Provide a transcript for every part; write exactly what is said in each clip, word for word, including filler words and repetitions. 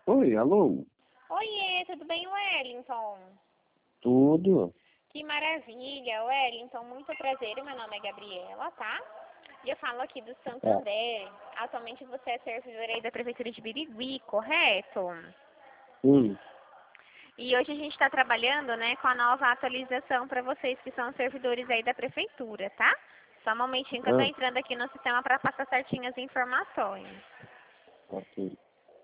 Oi, alô? Oiê, tudo bem, Wellington? Tudo? Que maravilha, Wellington, muito prazer, meu nome é Gabriela, tá? E eu falo aqui do Tá. Santander. Atualmente você é servidora aí da Prefeitura de Birigui, correto? Sim. E hoje a gente está trabalhando, né, com a nova atualização para vocês que são servidores aí da Prefeitura, tá? Só um momentinho que eu tô Ah, entrando aqui no sistema para passar certinho as informações. ok.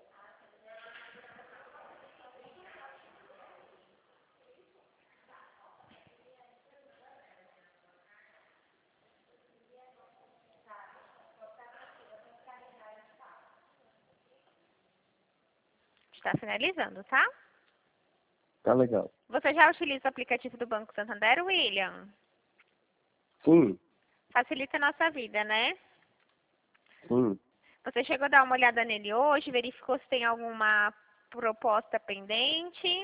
Está finalizando, tá? Tá legal. Você já utiliza o aplicativo do Banco Santander, William? Sim, Facilita a nossa vida, né? sim. Você chegou a dar uma olhada nele hoje, verificou se tem alguma proposta pendente?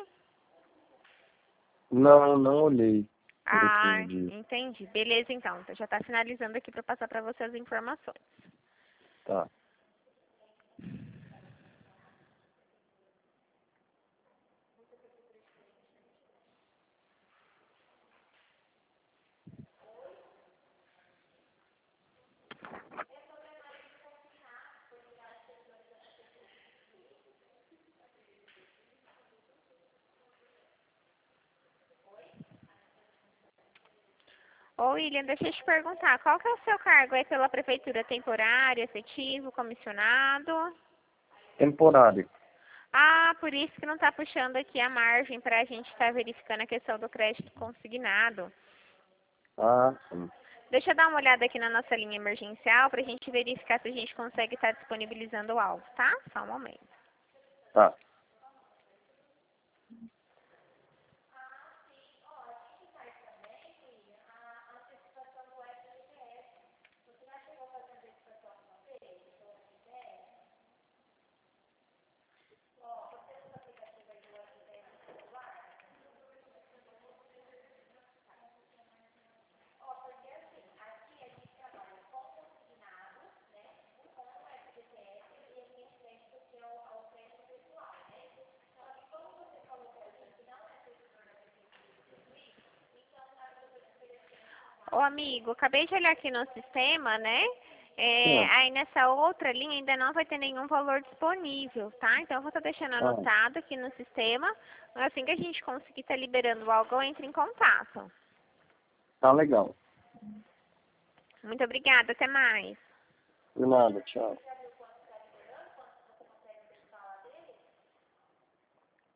Não, não olhei por Ah, esses dias. entendi. Beleza, então. Então já está finalizando aqui para passar para você as informações. Tá. Ô, William, deixa eu te perguntar, qual que é o seu cargo aí pela prefeitura? Temporário, efetivo, comissionado? Temporário. Ah, por isso que não está puxando aqui a margem para a gente estar verificando a questão do crédito consignado. Ah, sim. Deixa eu dar uma olhada aqui na nossa linha emergencial para a gente verificar se a gente consegue estar disponibilizando o alvo, tá? Só um momento. Tá. Ô, amigo, acabei de olhar aqui no sistema, né? É, Ah, aí nessa outra linha ainda não vai ter nenhum valor disponível, tá? Então eu vou estar deixando ah, anotado aqui no sistema. Assim que a gente conseguir estar liberando algo, eu entro em contato. tá legal. Muito obrigada, até mais. De nada, tchau.